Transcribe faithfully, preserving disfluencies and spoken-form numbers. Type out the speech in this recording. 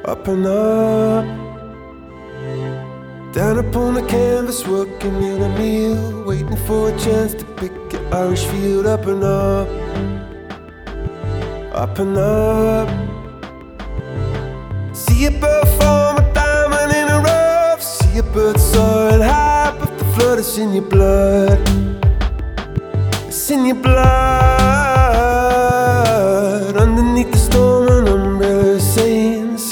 Up and up, down upon the canvas, working in a meal, waiting for a chance to pick your Irish field. Up and up, up and up. See a bird form a diamond in a rough. See a bird soaring high, but the flood is in your blood. It's in your blood.